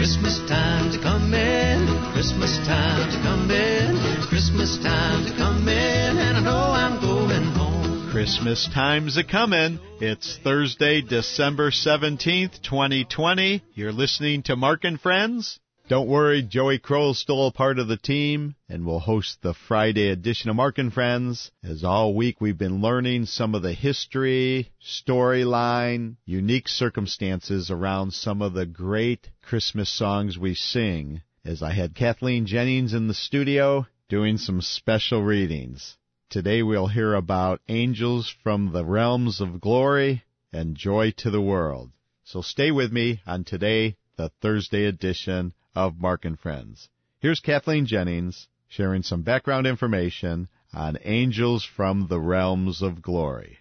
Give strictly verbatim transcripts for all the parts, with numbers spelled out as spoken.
Christmas time's coming, Christmas time's coming, Christmas time's coming, and I know I'm going home. Christmas time's a-comin'. It's Thursday, December seventeenth, twenty twenty. You're listening to Mark and Friends. Don't worry, Joey Crowell's still a part of the team, and will host the Friday edition of Mark and Friends. As all week we've been learning some of the history, storyline, unique circumstances around some of the great Christmas songs we sing, as I had Kathleen Jennings in the studio doing some special readings. Today we'll hear about Angels from the Realms of Glory and Joy to the World. So stay with me on today, the Thursday edition of Mark and Friends. Here's Kathleen Jennings sharing some background information on Angels from the Realms of Glory.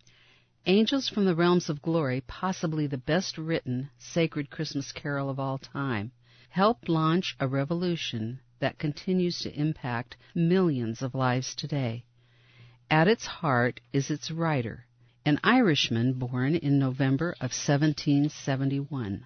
Angels from the Realms of Glory, possibly the best-written sacred Christmas carol of all time, helped launch a revolution that continues to impact millions of lives today. At its heart is its writer, an Irishman born in November of seventeen seventy-one.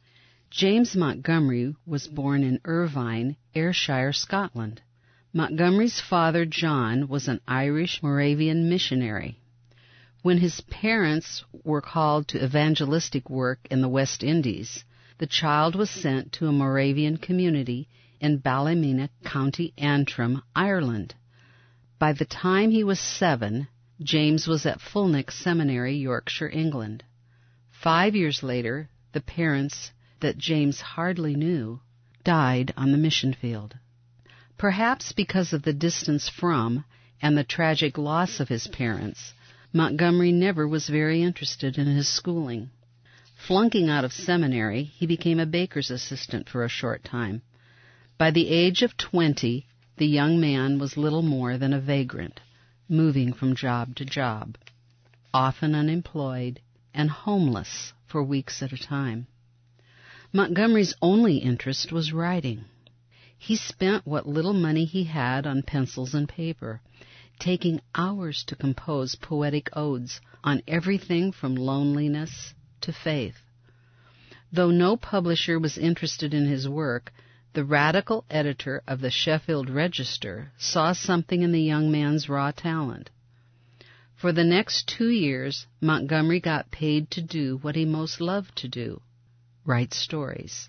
James Montgomery was born in Irvine, Ayrshire, Scotland. Montgomery's father, John, was an Irish Moravian missionary. When his parents were called to evangelistic work in the West Indies, the child was sent to a Moravian community in Ballymena, County Antrim, Ireland. By the time he was seven, James was at Fulneck Seminary, Yorkshire, England. Five years later, the parents that James hardly knew died on the mission field. Perhaps because of the distance from and the tragic loss of his parents, Montgomery never was very interested in his schooling. Flunking out of seminary, he became a baker's assistant for a short time. By the age of twenty, the young man was little more than a vagrant, moving from job to job, often unemployed and homeless for weeks at a time. Montgomery's only interest was writing. He spent what little money he had on pencils and paper, taking hours to compose poetic odes on everything from loneliness to faith. Though no publisher was interested in his work, the radical editor of the Sheffield Register saw something in the young man's raw talent. For the next two years, Montgomery got paid to do what he most loved to do, write stories.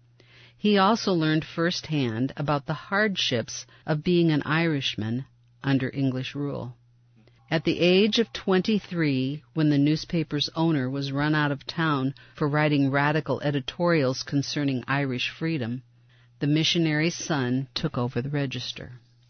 He also learned firsthand about the hardships of being an Irishman under English rule. At the age of twenty-three, when the newspaper's owner was run out of town for writing radical editorials concerning Irish freedom, the missionary's son took over the Register.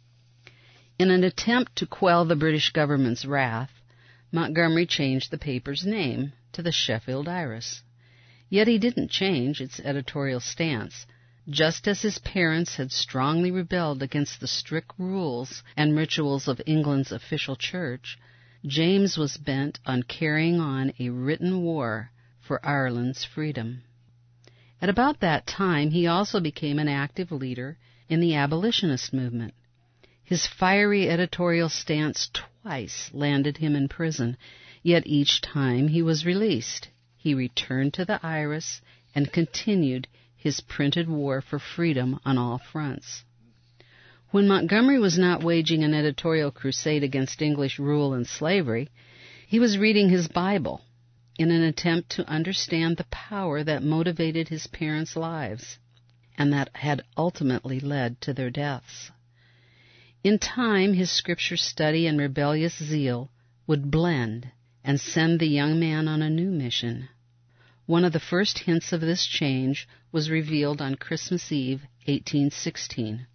In an attempt to quell the British government's wrath, Montgomery changed the paper's name to the Sheffield Iris. Yet he didn't change its editorial stance. Just as his parents had strongly rebelled against the strict rules and rituals of England's official church, James was bent on carrying on a written war for Ireland's freedom. At about that time, he also became an active leader in the abolitionist movement. His fiery editorial stance twice landed him in prison, yet each time he was released. He returned to the Iris and continued his printed war for freedom on all fronts. When Montgomery was not waging an editorial crusade against English rule and slavery, he was reading his Bible in an attempt to understand the power that motivated his parents' lives and that had ultimately led to their deaths. In time, his scripture study and rebellious zeal would blend and send the young man on a new mission. One of the first hints of this change was revealed on Christmas Eve, eighteen sixteen.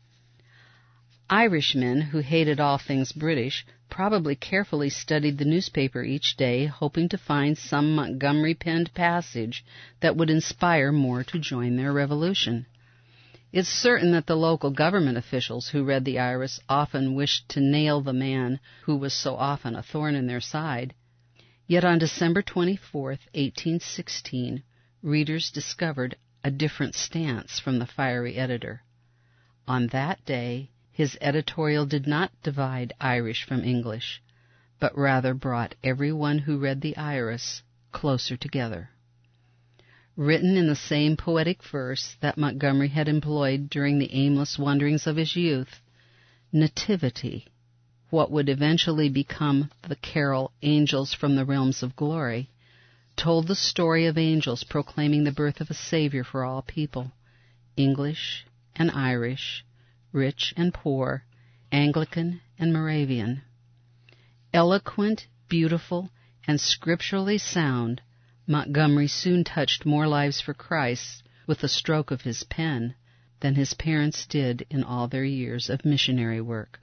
Irishmen who hated all things British probably carefully studied the newspaper each day, hoping to find some Montgomery-penned passage that would inspire more to join their revolution. It's certain that the local government officials who read the Iris often wished to nail the man who was so often a thorn in their side. Yet on December twenty-fourth, eighteen sixteen, readers discovered a different stance from the fiery editor. On that day, his editorial did not divide Irish from English, but rather brought everyone who read the Iris closer together. written in the same poetic verse that Montgomery had employed during the aimless wanderings of his youth, Nativity, what would eventually become the carol Angels from the Realms of Glory, told the story of angels proclaiming the birth of a Savior for all people, English and Irish, rich and poor, Anglican and Moravian. Eloquent, beautiful, and scripturally sound, Montgomery soon touched more lives for Christ with the stroke of his pen than his parents did in all their years of missionary work.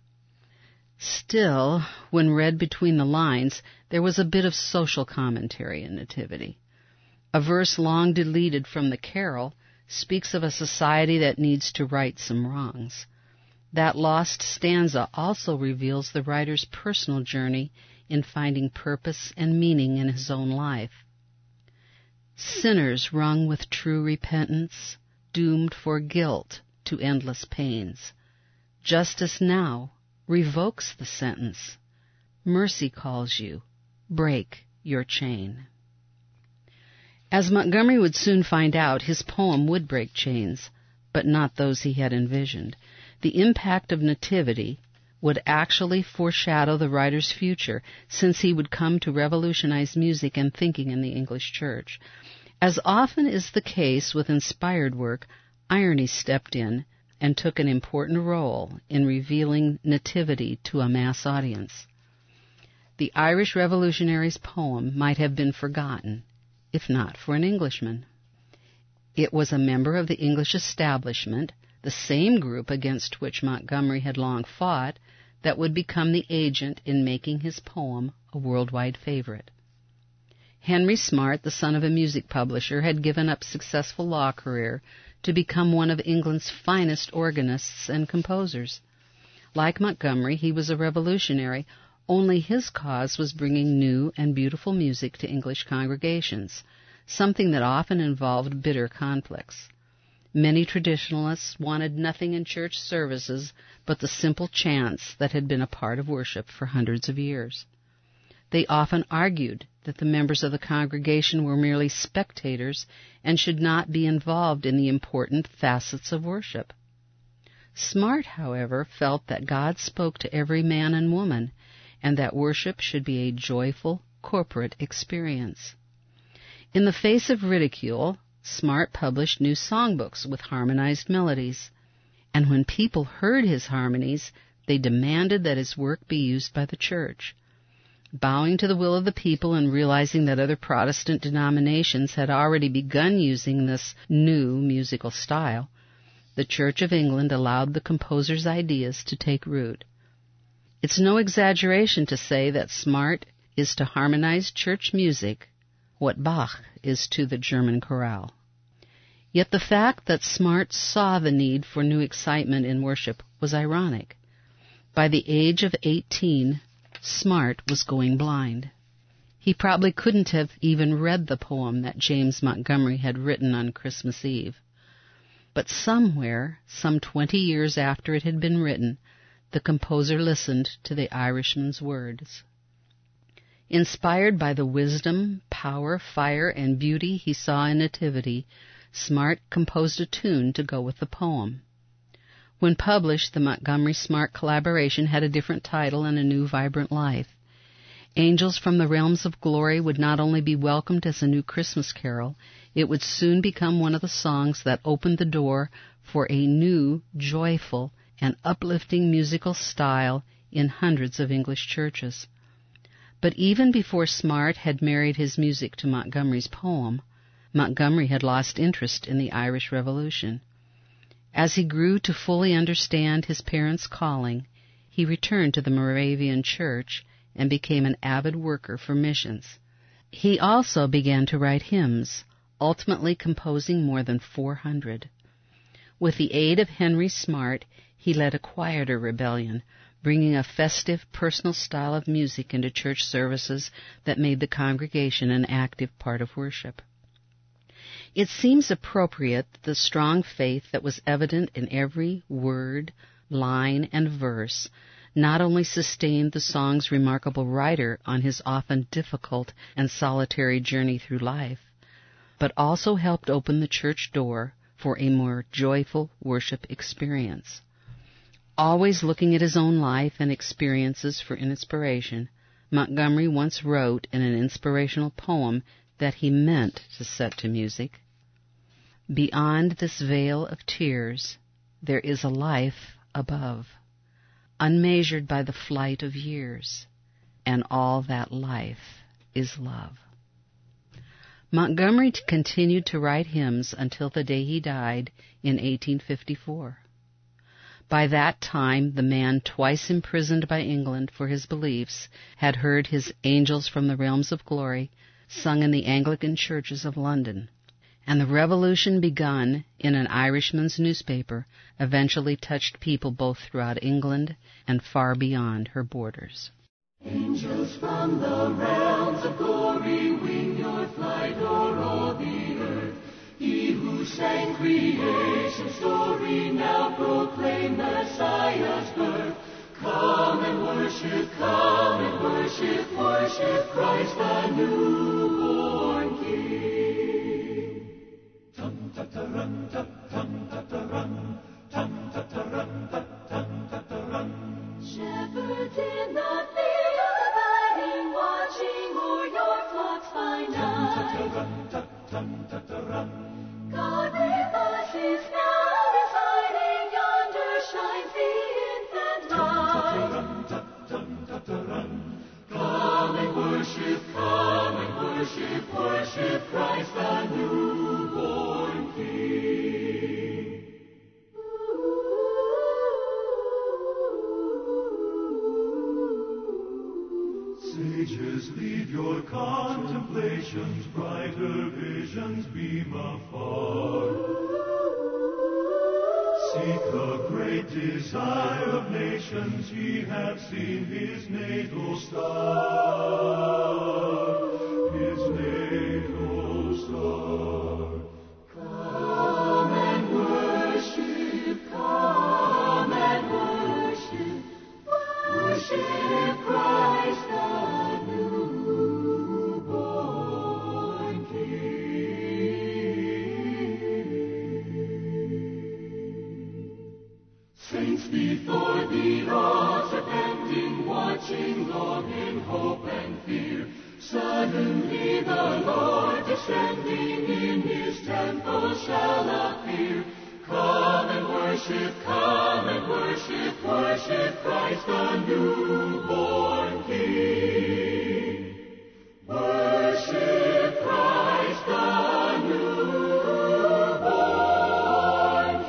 Still, when read between the lines, there was a bit of social commentary in Nativity. A verse long deleted from the carol speaks of a society that needs to right some wrongs. That lost stanza also reveals the writer's personal journey in finding purpose and meaning in his own life. Sinners wrung with true repentance, doomed for guilt to endless pains. Justice now revokes the sentence. Mercy calls you, break your chain. As Montgomery would soon find out, his poem would break chains, but not those he had envisioned. The impact of Nativity would actually foreshadow the writer's future, since he would come to revolutionize music and thinking in the English church. As often is the case with inspired work, irony stepped in and took an important role in revealing Nativity to a mass audience. The Irish revolutionary's poem might have been forgotten, if not for an Englishman. It was a member of the English establishment, the same group against which Montgomery had long fought, that would become the agent in making his poem a worldwide favorite. Henry Smart, the son of a music publisher, had given up a successful law career to become one of England's finest organists and composers. Like Montgomery, he was a revolutionary, only his cause was bringing new and beautiful music to English congregations, something that often involved bitter conflicts. Many traditionalists wanted nothing in church services but the simple chants that had been a part of worship for hundreds of years. They often argued that the members of the congregation were merely spectators and should not be involved in the important facets of worship. Smart, however, felt that God spoke to every man and woman, and that worship should be a joyful, corporate experience. In the face of ridicule, Smart published new songbooks with harmonized melodies, and when people heard his harmonies, they demanded that his work be used by the church. Bowing to the will of the people and realizing that other Protestant denominations had already begun using this new musical style, the Church of England allowed the composer's ideas to take root. It's no exaggeration to say that Smart is to harmonized church music what Bach is to the German chorale. Yet the fact that Smart saw the need for new excitement in worship was ironic. By the age of eighteen, Smart was going blind. He probably couldn't have even read the poem that James Montgomery had written on Christmas Eve. But somewhere, some twenty years after it had been written, the composer listened to the Irishman's words. Inspired by the wisdom, power, fire, and beauty he saw in Nativity, Smart composed a tune to go with the poem. When published, the Montgomery-Smart collaboration had a different title and a new vibrant life. Angels from the Realms of Glory would not only be welcomed as a new Christmas carol, it would soon become one of the songs that opened the door for a new, joyful, and uplifting musical style in hundreds of English churches. But even before Smart had married his music to Montgomery's poem, Montgomery had lost interest in the Irish Revolution. As he grew to fully understand his parents' calling, he returned to the Moravian Church and became an avid worker for missions. He also began to write hymns, ultimately composing more than four hundred. With the aid of Henry Smart, he led a quieter rebellion, bringing a festive, personal style of music into church services that made the congregation an active part of worship. It seems appropriate that the strong faith that was evident in every word, line, and verse not only sustained the song's remarkable writer on his often difficult and solitary journey through life, but also helped open the church door for a more joyful worship experience. Always looking at his own life and experiences for inspiration, Montgomery once wrote in an inspirational poem that he meant to set to music, "Beyond this veil of tears, there is a life above, unmeasured by the flight of years, and all that life is love." Montgomery continued to write hymns until the day he died in eighteen fifty-four. By that time, the man twice imprisoned by England for his beliefs had heard his Angels from the Realms of Glory sung in the Anglican churches of London, and the revolution begun in an Irishman's newspaper eventually touched people both throughout England and far beyond her borders. Angels from the realms of glory, wing your flight o'er all the earth. He who sang creation's story now proclaim Messiah's birth. Come and worship, come and worship, worship Christ the newborn King. Tum ta ta run, ta tum ta ta run, tum ta ta run, ta tum ta ta run. Shepherds in the field abiding, watching o'er your flocks by night. God with us is now residing, yonder shines the infant light. Come and worship, come and worship, worship Christ the newborn King. Sages, leave your contemplations, brighter visions beam afar. Seek the great desire of nations, ye have seen his natal star, his natal star. Come and worship, come and worship, worship Christ the newborn King. Saints before the altar bending, watching long in hope and fear. Suddenly the Lord descending in his temple shall appear. Come and worship, come and worship, worship Christ the newborn King. Worship Christ the newborn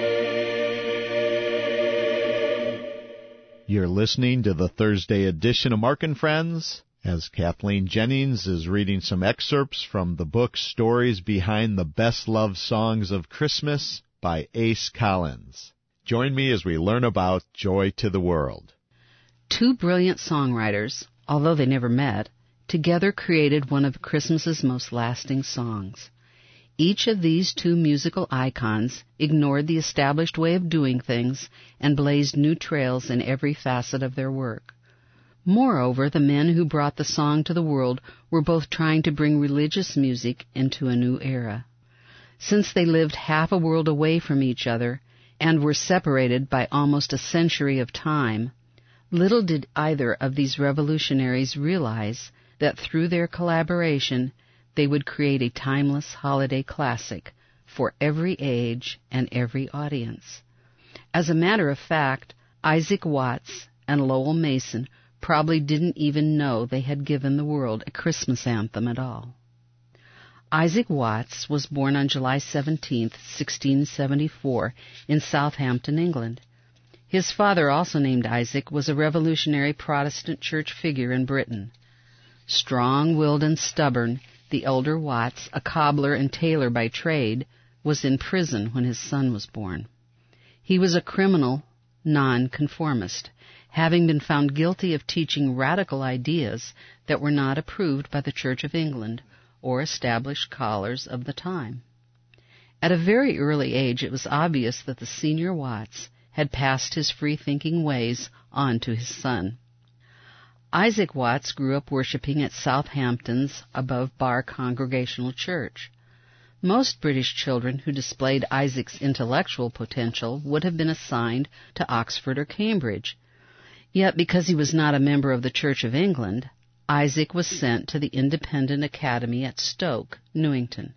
King. You're listening to the Thursday edition of Mark and Friends, as Kathleen Jennings is reading some excerpts from the book Stories Behind the Best Love Songs of Christmas by Ace Collins. Join me as we learn about Joy to the World. Two brilliant songwriters, although they never met, together created one of Christmas's most lasting songs. Each of these two musical icons ignored the established way of doing things and blazed new trails in every facet of their work. Moreover, the men who brought the song to the world were both trying to bring religious music into a new era. Since they lived half a world away from each other and were separated by almost a century of time, little did either of these revolutionaries realize that through their collaboration they would create a timeless holiday classic for every age and every audience. As a matter of fact, Isaac Watts and Lowell Mason probably didn't even know they had given the world a Christmas anthem at all. Isaac Watts was born on July seventeenth, sixteen seventy-four, in Southampton, England. His father, also named Isaac, was a revolutionary Protestant church figure in Britain. Strong-willed and stubborn, the elder Watts, a cobbler and tailor by trade, was in prison when his son was born. He was a criminal nonconformist, having been found guilty of teaching radical ideas that were not approved by the Church of England or established scholars of the time. At a very early age, it was obvious that the senior Watts had passed his free-thinking ways on to his son. Isaac Watts grew up worshiping at Southampton's Above Bar Congregational Church. Most British children who displayed Isaac's intellectual potential would have been assigned to Oxford or Cambridge. Yet, because he was not a member of the Church of England, Isaac was sent to the Independent Academy at Stoke, Newington.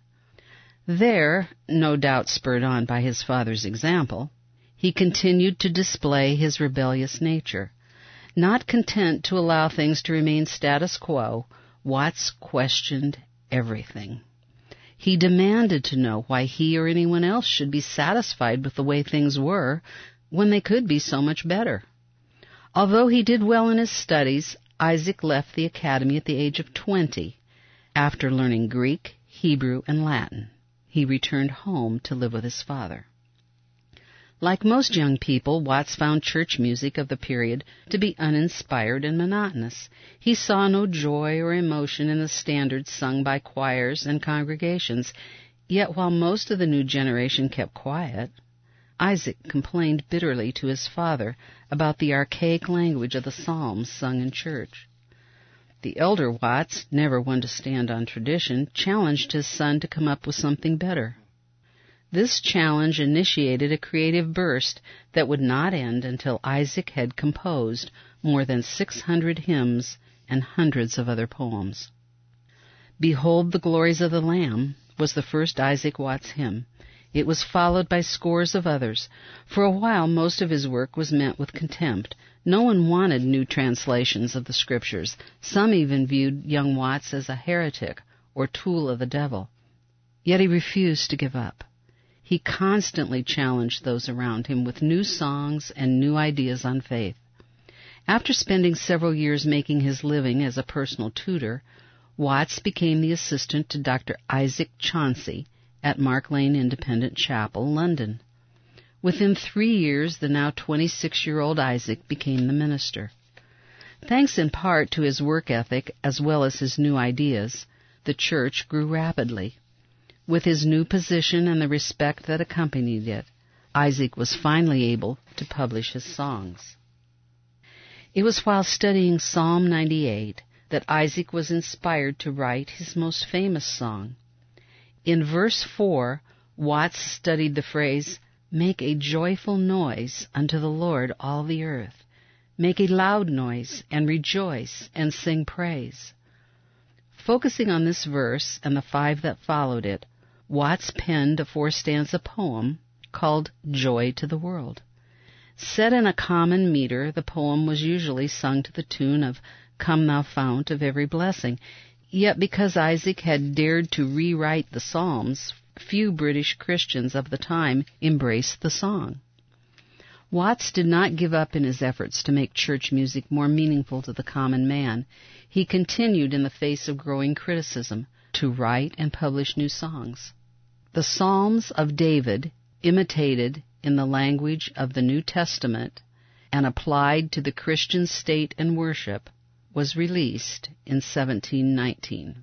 There, no doubt spurred on by his father's example, he continued to display his rebellious nature. Not content to allow things to remain status quo, Watts questioned everything. He demanded to know why he or anyone else should be satisfied with the way things were when they could be so much better. Although he did well in his studies, Isaac left the academy at the age of twenty. After learning Greek, Hebrew, and Latin, he returned home to live with his father. Like most young people, Watts found church music of the period to be uninspired and monotonous. He saw no joy or emotion in the standards sung by choirs and congregations, yet while most of the new generation kept quiet, Isaac complained bitterly to his father about the archaic language of the psalms sung in church. The elder Watts, never one to stand on tradition, challenged his son to come up with something better. This challenge initiated a creative burst that would not end until Isaac had composed more than six hundred hymns and hundreds of other poems. Behold the Glories of the Lamb was the first Isaac Watts hymn. It was followed by scores of others. For a while, most of his work was met with contempt. No one wanted new translations of the Scriptures. Some even viewed young Watts as a heretic or tool of the devil. Yet he refused to give up. He constantly challenged those around him with new songs and new ideas on faith. After spending several years making his living as a personal tutor, Watts became the assistant to Doctor Isaac Chauncey at Mark Lane Independent Chapel, London. Within three years, the now twenty-six-year-old Isaac became the minister. Thanks in part to his work ethic as well as his new ideas, the church grew rapidly. With his new position and the respect that accompanied it, Isaac was finally able to publish his songs. It was while studying Psalm ninety-eight that Isaac was inspired to write his most famous song. In verse four, Watts studied the phrase, "Make a joyful noise unto the Lord all the earth. Make a loud noise and rejoice and sing praise." Focusing on this verse and the five that followed it, Watts penned a four-stanza poem called Joy to the World. Set in a common meter, the poem was usually sung to the tune of Come Thou Fount of Every Blessing. Yet because Isaac had dared to rewrite the Psalms, few British Christians of the time embraced the song. Watts did not give up in his efforts to make church music more meaningful to the common man. He continued in the face of growing criticism to write and publish new songs. The Psalms of David, imitated in the language of the New Testament and applied to the Christian state and worship, was released in seventeen nineteen.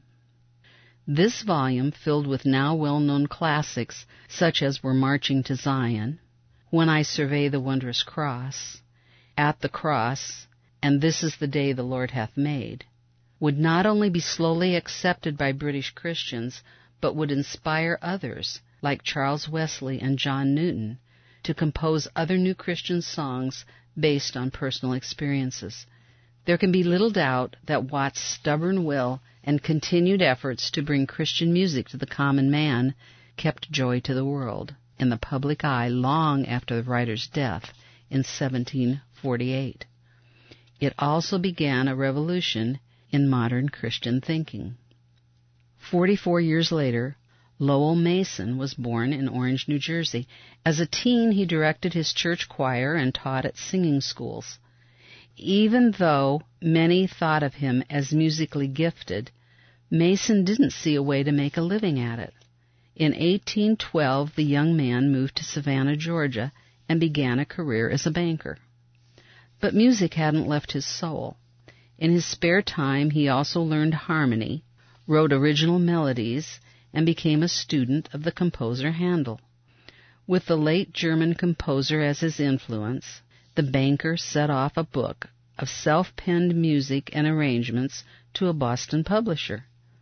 This volume, filled with now well-known classics such as We're Marching to Zion, When I Survey the Wondrous Cross, At the Cross, and This is the Day the Lord Hath Made, would not only be slowly accepted by British Christians, but would inspire others, like Charles Wesley and John Newton, to compose other new Christian songs based on personal experiences. There can be little doubt that Watts' stubborn will and continued efforts to bring Christian music to the common man kept Joy to the World in the public eye long after the writer's death in seventeen forty-eight. It also began a revolution in modern Christian thinking. Forty-four years later, Lowell Mason was born in Orange, New Jersey. As a teen, he directed his church choir and taught at singing schools. Even though many thought of him as musically gifted, Mason didn't see a way to make a living at it. In eighteen twelve, the young man moved to Savannah, Georgia, and began a career as a banker. But music hadn't left his soul. In his spare time, he also learned harmony, wrote original melodies, and became a student of the composer Handel. With the late German composer as his influence, the banker set off a book of self-penned music and arrangements to a Boston publisher.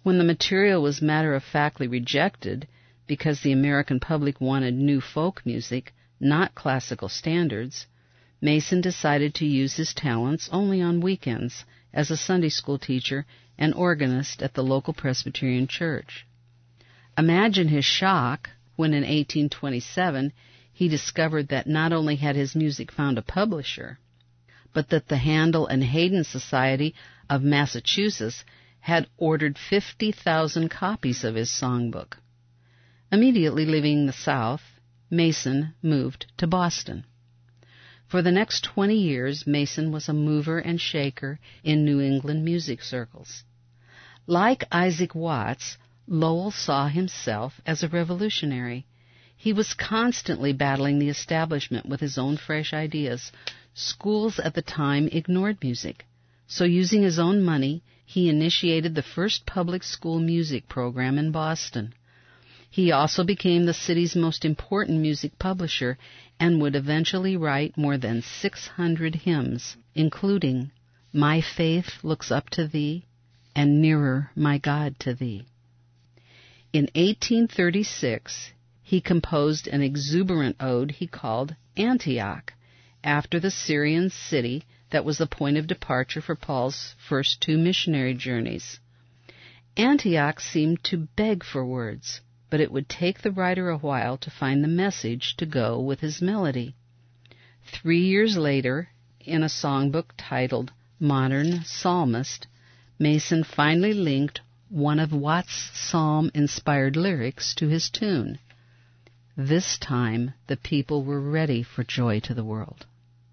When the material was matter-of-factly rejected because the American public wanted new folk music, not classical standards, Mason decided to use his talents only on weekends as a Sunday school teacher and organist at the local Presbyterian church. Imagine his shock when in eighteen twenty-seven he discovered that not only had his music found a publisher, but that the Handel and Haydn Society of Massachusetts had ordered fifty thousand copies of his songbook. Immediately leaving the South, Mason moved to Boston. For the next twenty years, Mason was a mover and shaker in New England music circles. Like Isaac Watts, Lowell saw himself as a revolutionary. He was constantly battling the establishment with his own fresh ideas. Schools at the time ignored music, so using his own money, he initiated the first public school music program in Boston. He also became the city's most important music publisher and would eventually write more than six hundred hymns, including My Faith Looks Up to Thee and Nearer, My God, to Thee. In eighteen thirty-six, he composed an exuberant ode he called Antioch, after the Syrian city that was the point of departure for Paul's first two missionary journeys. Antioch seemed to beg for words, but it would take the writer a while to find the message to go with his melody. Three years later, in a songbook titled Modern Psalmist, Mason finally linked one of Watts' psalm-inspired lyrics to his tune. This time, the people were ready for Joy to the World.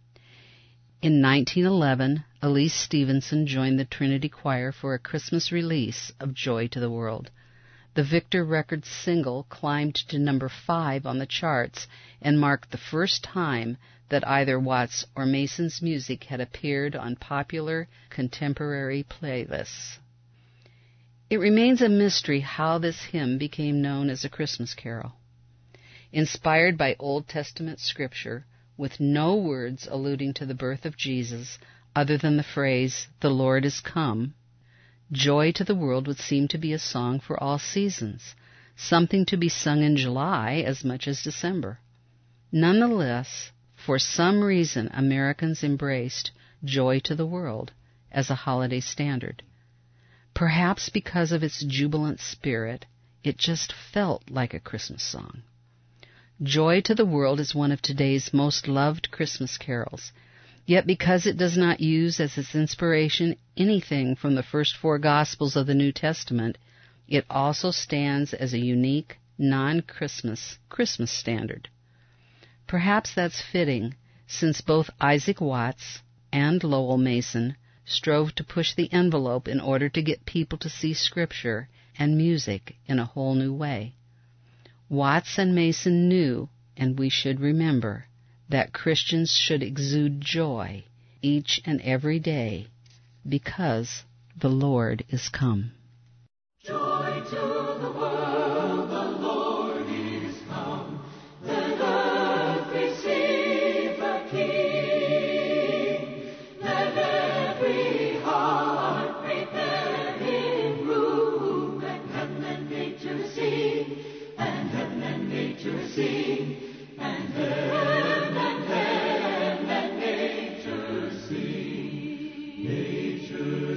In nineteen eleven, Elise Stevenson joined the Trinity Choir for a Christmas release of Joy to the World. The Victor Records single climbed to number five on the charts and marked the first time that either Watts or Mason's music had appeared on popular contemporary playlists. It remains a mystery how this hymn became known as a Christmas carol. Inspired by Old Testament scripture, with no words alluding to the birth of Jesus other than the phrase, "The Lord is come," Joy to the World would seem to be a song for all seasons, something to be sung in July as much as December. Nonetheless, for some reason Americans embraced Joy to the World as a holiday standard. Perhaps because of its jubilant spirit, it just felt like a Christmas song. Joy to the World is one of today's most loved Christmas carols, yet because it does not use as its inspiration anything from the first four Gospels of the New Testament, it also stands as a unique, non-Christmas Christmas standard. Perhaps that's fitting, since both Isaac Watts and Lowell Mason strove to push the envelope in order to get people to see Scripture and music in a whole new way. Watts and Mason knew, and we should remember, that Christians should exude joy each and every day because the Lord is come. Joy to the world, the Lord is come. Let earth receive the King. Let every heart prepare him room, and heaven and nature sing, and heaven and nature sing, and heaven and heaven and nature sing, nature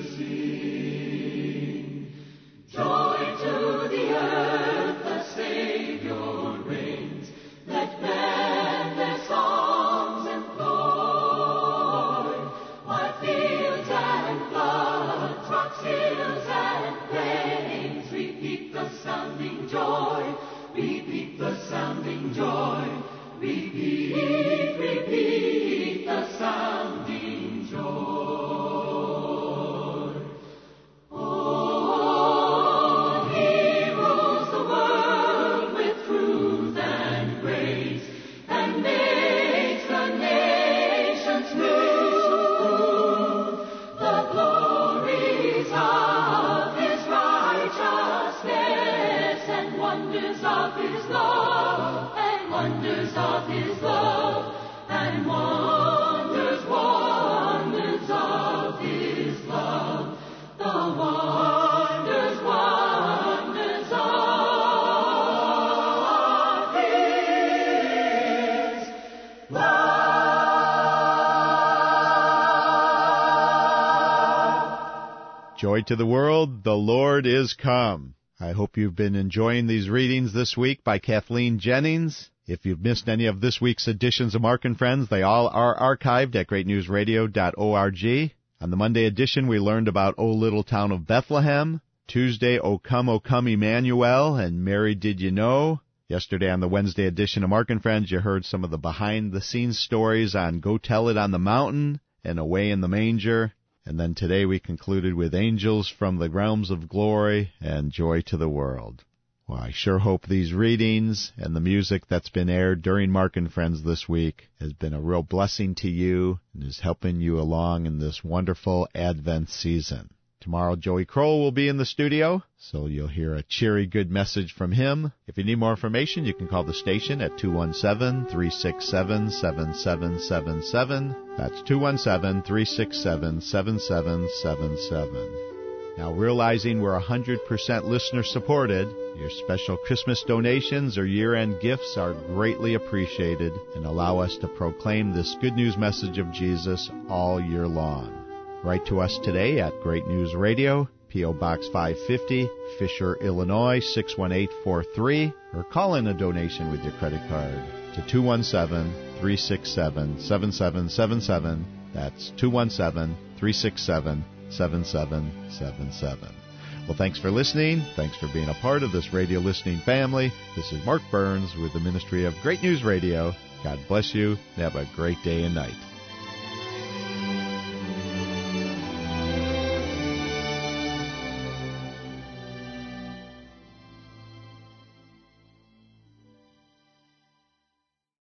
sing. Joy to the earth, the Savior reigns. Let men their songs employ, while fields and floods, rocks, hills, and plains repeat the sounding joy, repeat the sounding joy, repeat, repeat the sounding joy. Of his love, and wonders of his love, and wonders, wonders of his love, the wonders, wonders. Joy to the world, the Lord is come. I hope you've been enjoying these readings this week by Kathleen Jennings. If you've missed any of this week's editions of Mark and Friends, they all are archived at great news radio dot org. On the Monday edition, we learned about O Little Town of Bethlehem. Tuesday, O Come, O Come, Emmanuel, and Mary, Did You Know? Yesterday on the Wednesday edition of Mark and Friends, you heard some of the behind-the-scenes stories on Go Tell It on the Mountain and Away in the Manger. And then today we concluded with Angels from the Realms of Glory and Joy to the World. Well, I sure hope these readings and the music that's been aired during Mark and Friends this week has been a real blessing to you and is helping you along in this wonderful Advent season. Tomorrow, Joey Kroll will be in the studio, so you'll hear a cheery, good message from him. If you need more information, you can call the station at two one seven, three six seven, seven seven seven seven. That's two one seven, three six seven, seven seven seven seven. Now, realizing we're one hundred percent listener-supported, your special Christmas donations or year-end gifts are greatly appreciated and allow us to proclaim this good news message of Jesus all year long. Write to us today at Great News Radio, P O. Box five fifty, Fisher, Illinois, six one eight four three, or call in a donation with your credit card to two one seven, three six seven, seven seven seven seven. That's two one seven, three six seven, seven seven seven seven. Well, thanks for listening. Thanks for being a part of this radio listening family. This is Mark Burns with the Ministry of Great News Radio. God bless you, and have a great day and night.